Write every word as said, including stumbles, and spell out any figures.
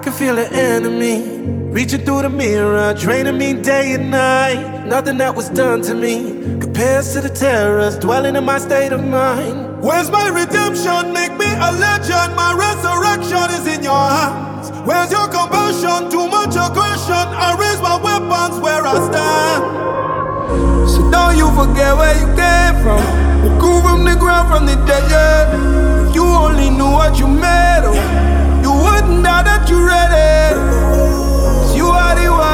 can feel the enemy reaching through the mirror, draining me day and night. Nothing that was done to me compares to the terrors dwelling in my state of mind. Where's my redemption? Make me a legend. My resurrection is in your hands. Where's your compassion? Too much aggression. I raise my weapons where I stand. So don't you forget where you came from. You grew from the ground, from the dead, yeah. If you only knew what you made of, you wouldn't doubt that you're ready. 'Cause you are the one.